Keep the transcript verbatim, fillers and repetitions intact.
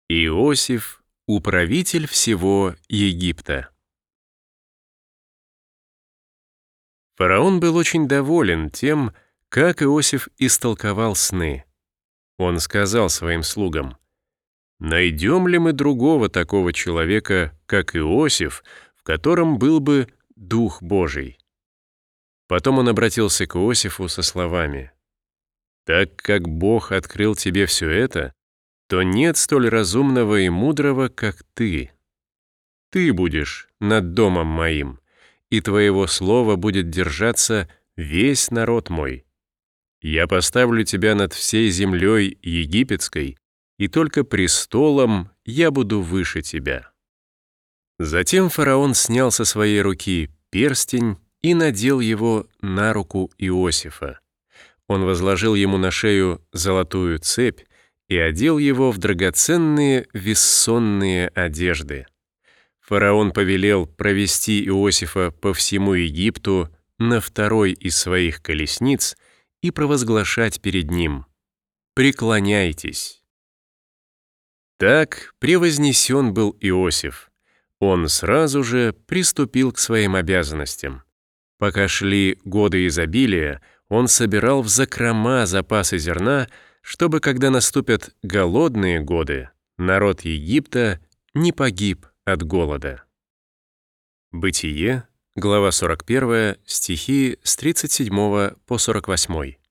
Иосиф — управитель всего Египта. Фараон был очень доволен тем, как Иосиф истолковал сны. Он сказал своим слугам: «Найдем ли мы другого такого человека, как Иосиф, в котором был бы Дух Божий?» Потом он обратился к Иосифу со словами: «Так как Бог открыл тебе все это, то нет столь разумного и мудрого, как ты. Ты будешь над домом моим, и твоего слова будет держаться весь народ мой. Я поставлю тебя над всей землей египетской, и только престолом я буду выше тебя». Затем фараон снял со своей руки перстень и надел его на руку Иосифа. Он возложил ему на шею золотую цепь и одел его в драгоценные вессонные одежды. Фараон повелел провести Иосифа по всему Египту на второй из своих колесниц и провозглашать перед ним: «Преклоняйтесь». Так превознесен был Иосиф. Он сразу же приступил к своим обязанностям. Пока шли годы изобилия, он собирал в закрома запасы зерна, чтобы, когда наступят голодные годы, народ Египта не погиб от голода. Бытие, глава сорок первая, стихи с тридцать седьмого по сорок восьмой.